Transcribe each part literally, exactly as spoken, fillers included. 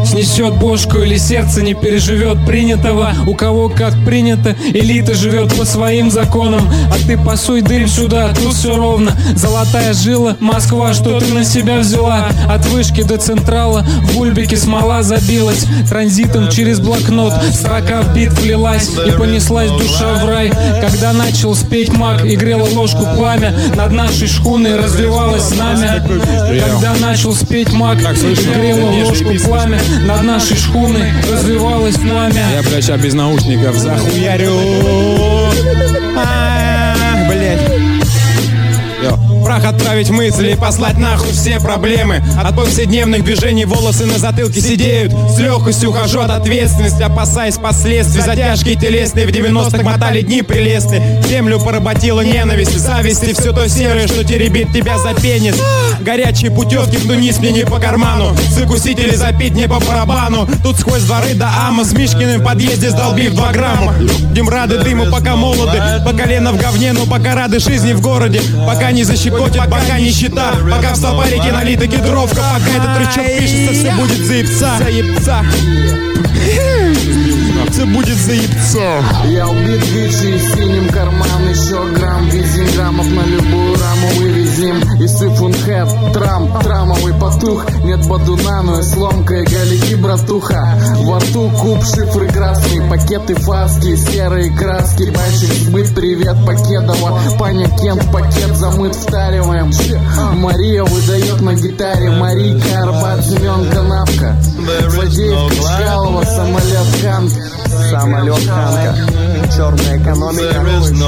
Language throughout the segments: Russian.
снесет бошку или сердце не переживет принятого. У кого как принято, элита живет по своим законам. А ты пасуй дым сюда, тут все ровно. Золотая жила, Москва, что ты на себя взяла? От вышки до централа в бульбике смола забилась. Транзитом через блокнот строка в бит влилась. И понеслась душа в рай. Когда начал спеть маг и грела ложку пламя, над нашей шхуной развивалось знамя. Когда начал спеть маг и грела ложку пламя, над нашей шхуной развивалось пламя. Я, блядь, сейчас без наушников захуярю. А, блядь. Йо. Прах отправить мысли и послать нахуй все проблемы. От повседневных движений волосы на затылке сидеют. С легкостью ухожу от ответственности, опасаясь последствий. Затяжки телесные в девяностых мотали дни прелестные. Землю поработила ненависть, зависти, все то серое, что теребит тебя за пенис. Горячие путевки вниз мне не по карману. Закусить запить не по барабану. Тут сквозь дворы до Ама с Мишкиным в подъезде сдолбив два грамма. Будем рады дыму, пока молоды. По колено в говне, но пока рады жизни в городе. Пока не защекотит, пока нищета. Пока в стопарике налита кедровка. Пока этот рычаг пишется, все будет заебца. Заебца. Все будет заебца. Я убит Вичи в синим карман. Еще грамм, везим граммов на любую раму вывезим. И сифунхэт, трам, трамовый потух. Нет бадуна, но и сломка и галики, братуха. Во рту куб, шифры красные, пакеты фаски, серые краски. Бачик сбыт, привет, Покедова. Паня Кент, пакет замыт, втариваем. Мария выдает на гитаре. Марийка, Арбат, Семен, Канавка. Фадеев, Качкалова, самолет Ханка. Самолет Ханка. Черная экономика.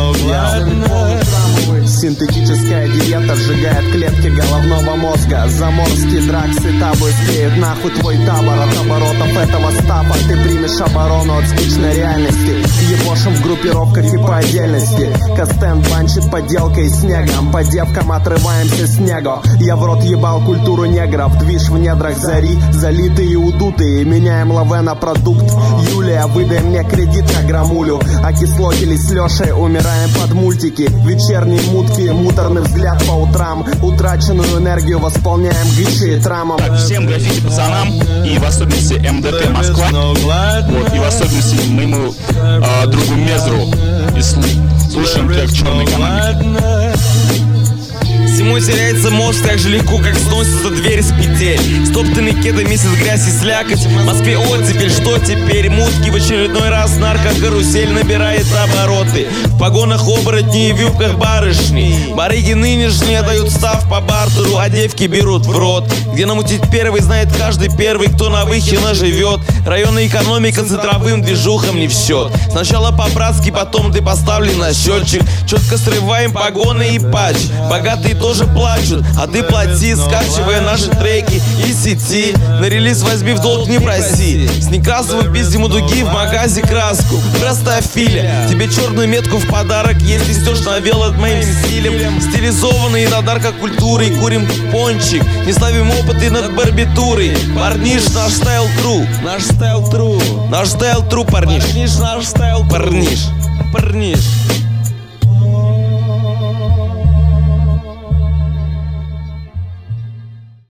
Синтетическая диета сжигает клетки головного мозга. Заморские драксы табы склеют нахуй твой табор. От оборотов этого стапа ты примешь оборону от скучной реальности. Ебошим в группировках и по отдельности. Кастен банчит поделкой снегом. По девкам отрываемся снегу. Я в рот ебал культуру негров. Движ в недрах зари, залитые и удутые. Меняем лаве на продукт. Юлия, выдай мне кредит на грамулю. Окислотились с Лешей, умираем под мультики. Вечерние мутки, муторный взгляд по утрам. Утраченную энергию восполняем гычи и трамом. Так, всем граффити пацанам, и в особенности МДТ Москва, вот, и в особенности моему э, другу Мезру, и слушаем трек «Черной экономики». Зимой теряется мост так же легко, как сносится дверь с петель. Стоптанный кеды, месяц грязь и слякоть. В Москве оттепель, что теперь? Мутки в очередной раз наркокарусель набирает обороты. В погонах оборотни и в юбках барышни. Барыги нынешние дают став по бартеру, а девки берут в рот. Где намутить первый, знает каждый первый, кто на Выхино живет. Районная экономика центровым движухам не в счет. Сначала по-братски, потом ты поставлен на счетчик. Четко срываем погоны и патч. Богатые тоже плачут, а ты плати, скачивая наши треки из сети. На релиз возьми в долг, не проси. С Некрасовым пиздим у дуги в магазе краску. Простофиля, тебе черную метку в подарок, если стёшь на вело от моим стилем. Стилизованные над наркокультурой, курим пончик. Не ставим опыты над барбитурой. Парниш, наш стайл тру. Наш стайл тру. Наш стайл тру, парниш. Парниш, наш стайл тру. Парниш. Парниш.